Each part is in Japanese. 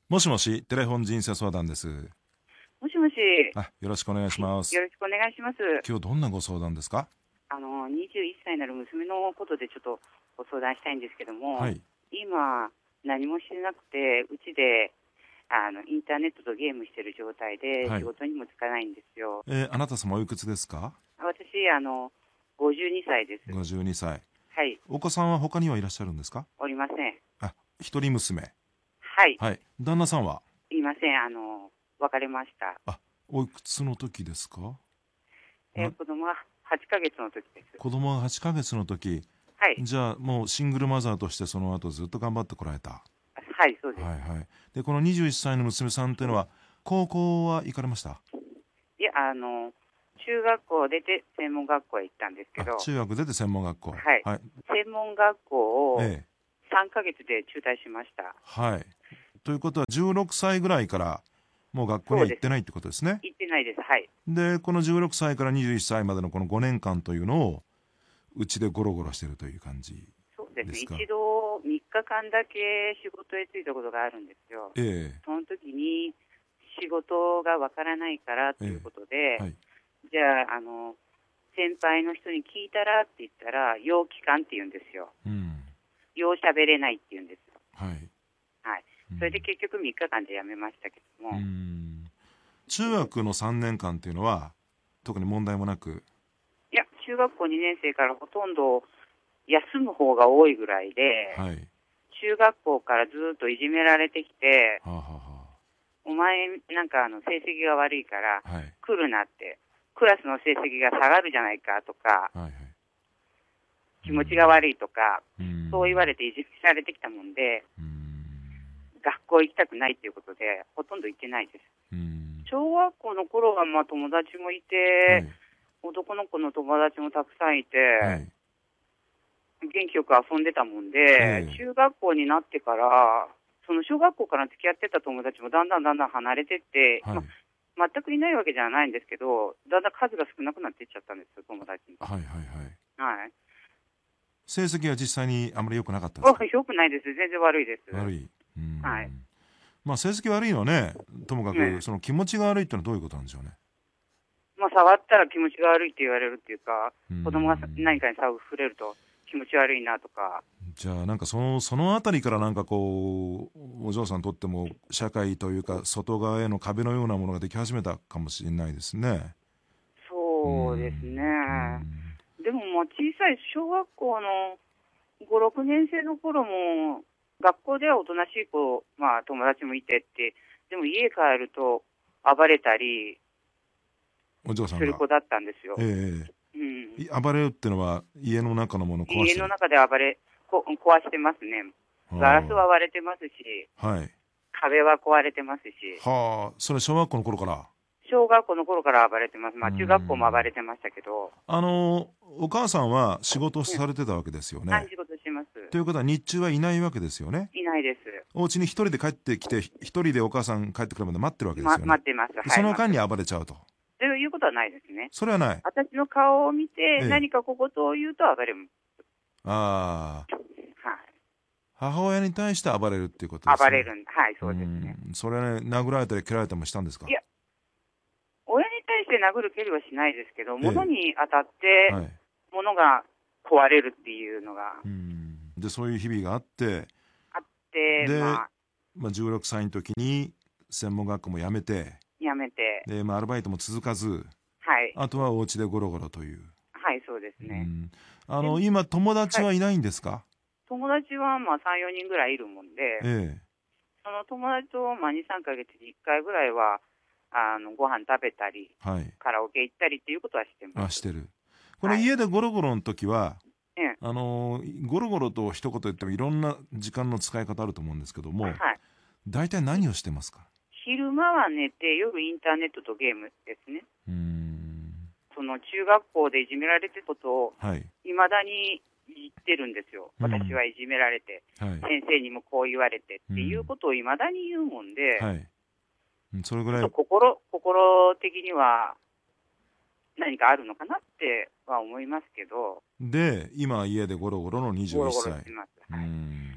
もしもし、テレフォン人生相談です。 もしもし。 よろしくお願いします。 よろしくお願いします。 今日どんなご相談ですか？ 21歳になる娘のことでちょっとご相談したいんですけども、 はい。 今何もしてなくて、うちでインターネットとゲームしてる状態ではい仕事にもつかないんですよ。 あなた様おいくつですか？ 私52歳です。 52歳。 はい。 お子さんは他にはいらっしゃるんですか？ おりません。 一人娘。 はい。 はい。旦那さんは？ いません。別れました。 おいくつの時ですか？ 子供は8ヶ月の時です。 子供が8ヶ月の時。 はい。 じゃあもうシングルマザーとしてその後ずっと頑張ってこられた。 はい、そうです。 はいはい。で、この21歳の娘さんというのは高校は行かれました？ いや、中学校出て専門学校へ行ったんですけど、 中学出て専門学校。 はい。 はい。 専門学校をええ。 3ヶ月で中退しました。 はい。ということは16歳ぐらいからもう学校には行ってないってことですね。 行ってないです。はい。 で、この16歳から21歳までのこの5年間というのをうちでゴロゴロしてるという感じそうですね。 ですか？ 一度3日間だけ仕事へ就いたことがあるんですよ。 えその時に仕事がわからないからということで、 はい。 じゃあ、先輩の人に聞いたらって言ったら、要期間って言うんですよ。 うん。 要喋れないって言うんですよ。 はい。 はい。それで結局3日間で辞めましたけども。 中学の3年間っていうのは特に問題もなく？ いや、中学校2年生からほとんど休む方が多いぐらいで、 はい。 中学校からずっといじめられてきて、 はあ、はお前なんか成績が悪いからあはあ、はい来るなって、クラスの成績が下がるじゃないかとか、 はいはい。 気持ちが悪いとか、そう言われれていじめられてきたもんで、学校行きたくないっていうことで、ほとんど行ってないです。小学校の頃は友達もいて、男の子の友達もたくさんいて、元気よく遊んでたもんで、中学校になってから、その小学校から付き合ってた友達もだんだん離れてって、全くいないわけじゃないんですけど、だんだん数が少なくなっていっちゃったんですよ、友達に。 はいはいはい。 はい。 成績は実際にあまり良くなかったですか？ 良くないです。全然悪いです。 悪い。 はい。 まあ成績悪いのはね、ともかくその気持ちが悪いってのはどういうことなんでしょうね。 触ったら気持ちが悪いって言われるっていうか、子供が何かに触れると気持ち悪いなとか。 じゃあなんかそのあたりからなんかこうお嬢さんにとっても社会というか外側への壁のようなものができ始めたかもしれないですね。 そうですね。でも小さい小学校の5、6年生の頃も学校ではおとなしい子、友達もいてって、でも家帰ると暴れたりお嬢さんがする子だったんですよ。 暴れるっていうのは家の中のものを壊してる？ 家の中で壊してますね。ガラスは割れてますし、壁は壊れてますし。 はあ、それ小学校の頃から？ 小学校の頃から暴れてます。中学校も暴れてましたけど。 お母さんは仕事をされてたわけですよね。 仕事します。 ということは日中はいないわけですよね。 いないです。 お家に一人で帰ってきて、一人でお母さん帰ってくるまで待ってるわけですよね。 待ってます。はい。 その間に暴れちゃうと。 ということはないですね。 それはない。 私の顔を見て何か小言を言うと暴れます。 ああ。 はい。 母親に対して暴れるっていうことですね。 暴れる。はい、そうですね。 それはね、殴られたり蹴られたりもしたんですか？ いや、親に対して殴る蹴りはしないですけど、物に当たって、物が壊れるっていうのが。 で、そういう日々があって、で、16歳の時に専門学校も辞めて、で、アルバイトも続かず、あとはお家でゴロゴロという。 はい、そうですね。 今、友達はいないんですか？ 友達は3、4人ぐらいいるもんで、その友達と2、3ヶ月に1回ぐらいは、ご飯食べたり、カラオケ行ったりっていうことはしてます。 してる。この家でゴロゴロの時は、ゴロゴロと一言言ってもいろんな時間の使い方あると思うんですけども、大体何をしてますか？ 昼間は寝て、夜インターネットとゲームですね。その中学校でいじめられてることを、いまだに言ってるんですよ。私はいじめられて、先生にもこう言われてっていうことをいまだに言うもんで、 それぐらい心的には何かあるのかなっては思いますけど。 で、今家でゴロゴロの21歳。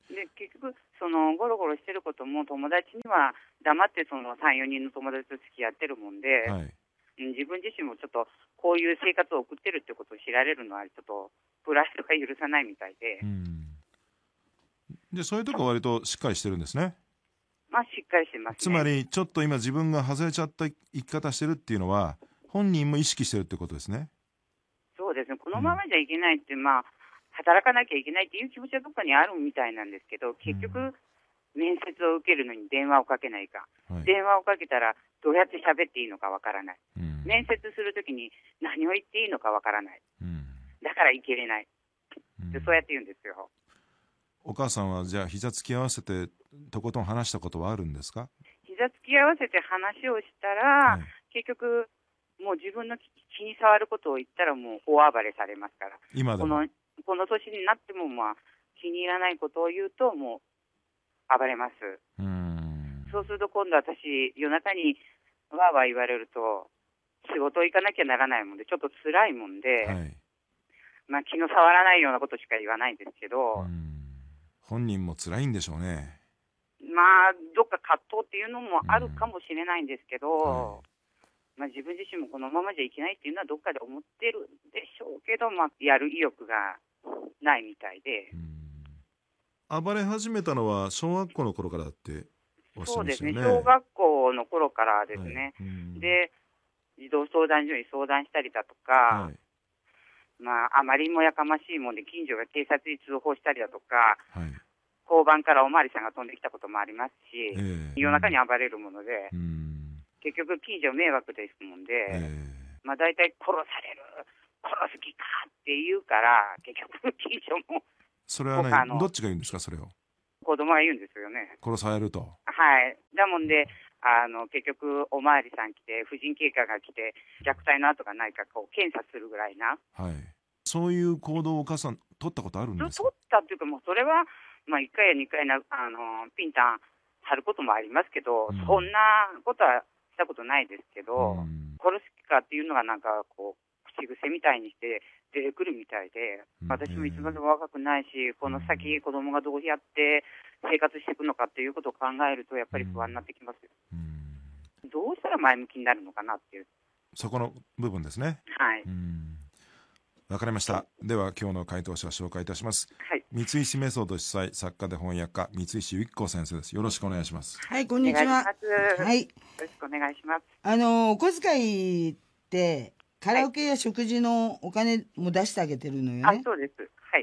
で、結局、ゴロゴロしてることも友達には黙って3、4人の友達と付き合ってるもんで、はい、自分自身もちょっとこういう生活を送ってるってことを知られるのはちょっとプライドが許さないみたいで。 で、そういうとこは割としっかりしてるんですね。 まあ、しっかりしてますね。 つまり、ちょっと今自分が外れちゃった生き方してるっていうのは、本人も意識してるってことですね。 そうですね。このままじゃいけないって、まあ、働かなきゃいけないっていう気持ちはどっかにあるみたいなんですけど、結局、面接を受けるのに電話をかけないか、はい、電話をかけたらどうやって喋っていいのかわからない、面接するときに何を言っていいのかわからない、だからいけれない、でそうやって言うんですよ。 お母さんはじゃあ膝つき合わせてとことん話したことはあるんですか？ 膝つき合わせて話をしたら、はい、結局もう自分の気に障ることを言ったらもう大暴れされますから、 今でもこの年になっても、まあ、気に入らないことを言うともう暴れます。そうすると今度私夜中にわーわー言われると仕事行かなきゃならないもんでちょっと辛いもんで、はい、まあ、気の触らないようなことしか言わないんですけど、 本人も辛いんでしょうね。 まあどっか葛藤っていうのもあるかもしれないんですけど、まあ、自分自身もこのままじゃいけないっていうのはどっかで思ってるでしょうけど、まあ、やる意欲がないみたいで。 暴れ始めたのは小学校の頃からっておっしゃいましたよね。 そうですね、小学校の頃からですね、はい、で児童相談所に相談したりだとか、はい、まあ、あまりにもやかましいもんで近所が警察に通報したりだとか、はい、交番からおまわりさんが飛んできたこともありますし、夜中に暴れるもので、結局近所迷惑ですもんで、まあ、大体殺される、殺す気かって言うから結局近所もそれはね、どっちが言うんですか？それを子供が言うんですよね。 殺されると。 はい。だもんで結局おまわりさん来て婦人警官が来て虐待の跡がないかこう検査するぐらいな、 はい、そういう行動をお母さん取ったことあるんですか？ 取ったっていうかもうそれは、まあ、1回や2回ピンタン貼ることもありますけど、そんなことはしたことないですけど、殺す気かっていうのがなんかこう口癖みたいにして出てくるみたいで、私もいつまでも若くないし、この先子供がどうやって生活していくのかっていうことを考えるとやっぱり不安になってきますよ。どうしたら前向きになるのかなっていう、 そこの部分ですね。 はい。 わかりました。では今日の回答者を紹介いたします。はい、三石メソッド主催作家で翻訳家三石由紀子先生です。よろしくお願いします。 はい、こんにちは。 はい、よろしくお願いします。 お小遣いってカラオケや食事のお金も出してあげてるのよね。 はい、そうです。はい。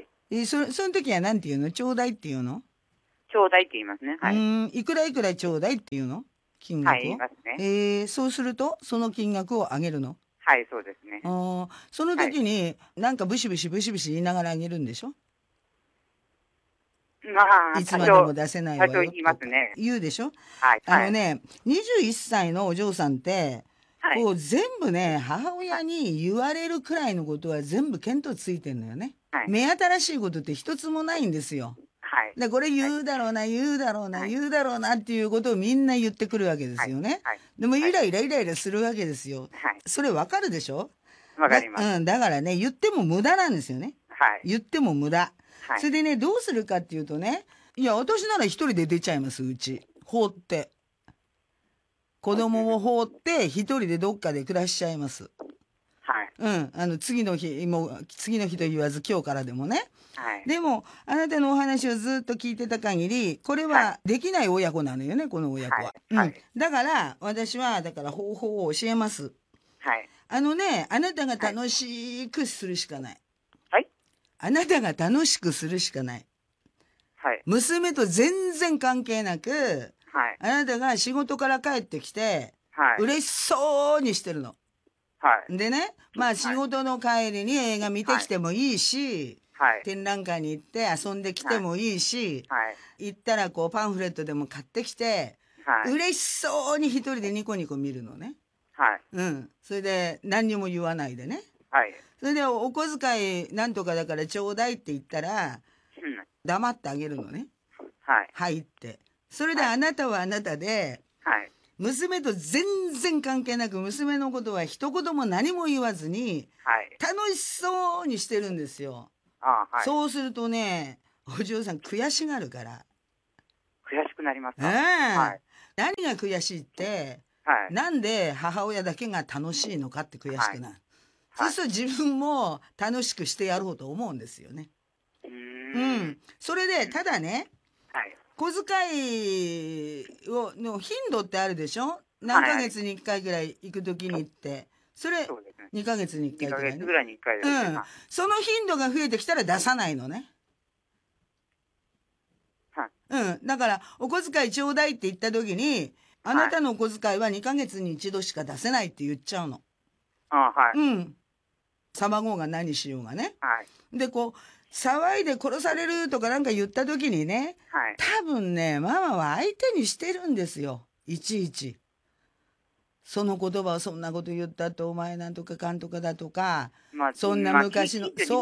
その時は何て言うの？ちょうだいって言うの？ ちょうだいって言いますね。はい。 いくらいくらちょうだいって言うの？金額を。はい、言いますね。そうするとその金額をあげるの？ はい、そうですね。 その時に、なんかブシブシ言いながらあげるんでしょ？ まあ、 いつまでも出せないわよ言いますね。 言うでしょ？ はい。 21歳のお嬢さんって、はい、こう全部ね、母親に言われるくらいのことは全部見当ついてんのよね。はい、目新しいことって一つもないんですよ。はい、でこれ言うだろうな、はい、言うだろうな、はい、言うだろうなっていうことをみんな言ってくるわけですよね。はいはい、でもイライラするわけですよ。はい、それわかるでしょ？ わかります。 だからね、言っても無駄なんですよね。 はい、 言っても無駄。はい、それでね、どうするかっていうとね、いや、私なら一人で出ちゃいます、うち。放って。子供を放って一人でどっかで暮らしちゃいます。はい。次の日と言わず今日からでもね。はい。でも、あなたのお話をずっと聞いてた限り、これはできない親子なのよね、この親子は。はい。だから、私は、方法を教えます。はい。あなたが楽しくするしかない。はい。あなたが楽しくするしかない。はい。娘と全然関係なく、はい。あなたが仕事から帰ってきて、はい。嬉しそうにしてるの。はい。でね、まあ仕事の帰りに映画見てきてもいいし、はい。展覧会に行って遊んできてもいいし、はい。行ったらこうパンフレットでも買ってきて、はい。嬉しそうに一人でニコニコ見るのね。はい。うん。それで何にも言わないでね。はい。それでお小遣いなんとかだからちょうだいって言ったら、黙ってあげるのね。はい。はいって。それであなたはあなたで、はい。娘と全然関係なく娘のことは一言も何も言わずに、はい。楽しそうにしてるんですよ。あ、はい。そうするとね、 お嬢さん悔しがるから。 悔しくなりますか？ はい。何が悔しいって、はい、なんで母親だけが楽しいのかって悔しくなる。はい、そうすると自分も楽しくしてやろうと思うんですよね。それで、ただね、はい、小遣いの頻度ってあるでしょ？何ヶ月に1回ぐらい行くときに行って。それ、2ヶ月に1回ぐらい、ね。2ヶ月ぐらいに1回ですね。その頻度が増えてきたら出さないのね。だから、お小遣いちょうだいって言ったときに、あなたのお小遣いは2ヶ月に1度しか出せないって言っちゃうの。騒ごうが何しようがね。で、騒いで殺されるとかなんか言った時にね、多分ね、ママは相手にしてるんですよ。いちいち。その言葉をそんなこと言ったってお前なんとかかんとかだとか、そんな昔の、そう、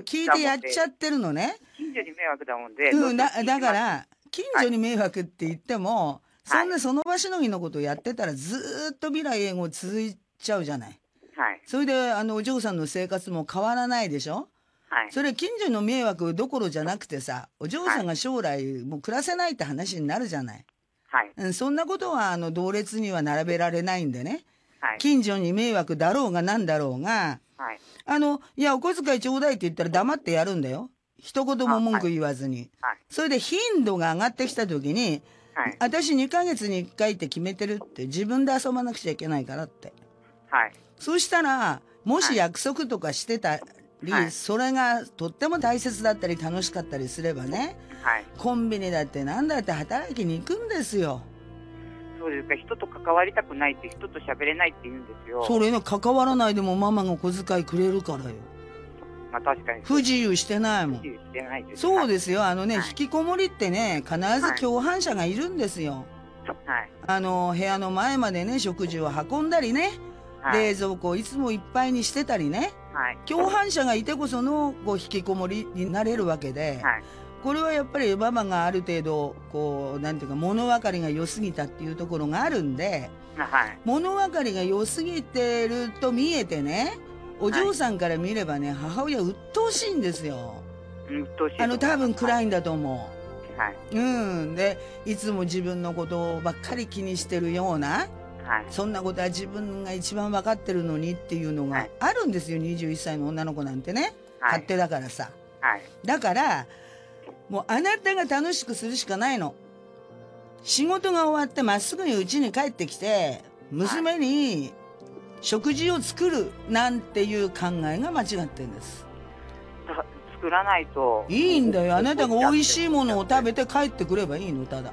聞いてやっちゃってるのね。 近所に迷惑だもんで。 だから、近所に迷惑って言っても、その場しのぎのことをやってたらずっと未来永劫続いちゃうじゃない。それで、お嬢さんの生活も変わらないでしょ？それ近所の迷惑どころじゃなくてさ、お嬢さんが将来もう暮らせないって話になるじゃない。そんなことは同列には並べられないんでね。近所に迷惑だろうがなんだろうが、いやお小遣いちょうだいって言ったら黙ってやるんだよ。一言も文句言わずに。それで頻度が上がってきた時に、私2ヶ月に1回って決めてるって、自分で遊ばなくちゃいけないからって。そうしたら、もし約束とかしてたり、それがとっても大切だったり楽しかったりすればね、コンビニだってなんだって働きに行くんですよ。 そうですか。人と関わりたくないって、人と喋れないって言うんですよ。 それね、関わらないでもママが小遣いくれるからよ。 確かに不自由してないもん。 不自由してないです。 そうですよ。引きこもりってね、必ず共犯者がいるんですよ。部屋の前までね、食事を運んだりね、冷蔵庫をいつもいっぱいにしてたりね、共犯者がいてこその引きこもりになれるわけで、これはやっぱりママがある程度なんていうか物分かりが良すぎたっていうところがあるんで、物分かりが良すぎてると見えてね、お嬢さんから見ればね、母親鬱陶しいんですよ。多分暗いんだと思う。で、いつも自分のことばっかり気にしてるような、そんなことは自分が一番分かってるのにっていうのがあるんですよ。21歳の女の子なんてね、勝手だからさ。だから、もうあなたが楽しくするしかないの。仕事が終わってまっすぐに家に帰ってきて、娘に食事を作るなんていう考えが間違ってるんです。 作らないといいんだよ。あなたが美味しいものを食べて帰ってくればいいの。ただ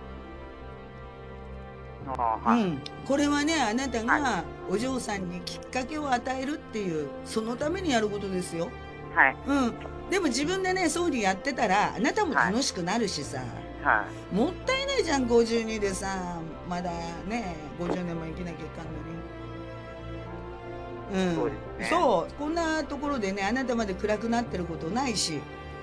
これはね、あなたがお嬢さんにきっかけを与えるっていう、そのためにやることですよ。でも自分でね、そうにやってたらあなたも楽しくなるしさ、もったいないじゃん。52でさ、まだね50年も生きなきゃいかんのに。そう、こんなところでね、あなたまで暗くなってることないし、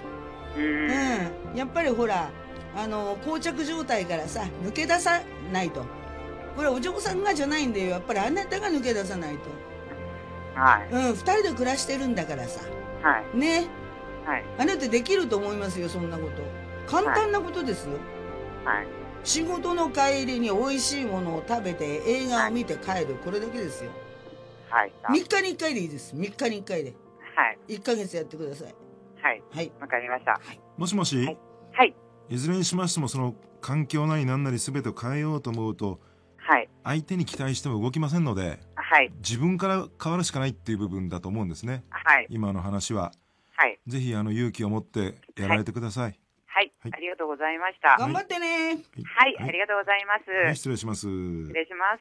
やっぱりほら膠着状態からさ抜け出さないと。これはお嬢さんがじゃないんだよ。やっぱりあなたが抜け出さないと。2人で暮らしてるんだからさ、ね、あなたできると思いますよ。そんなこと簡単なことですよ。仕事の帰りに美味しいものを食べて映画を見て帰る、これだけですよ。3日に1回でいいです。3日に1回で1ヶ月やってください。 わかりました。 もしもし。いずれにしましても、その環境なり何なり全てを変えようと思うと、相手に期待しても動きませんので、自分から変わるしかないっていう部分だと思うんですね。今の話は、ぜひ勇気を持ってやられてください。 ありがとうございました。 頑張ってね。 ありがとうございます。 失礼します。 失礼します。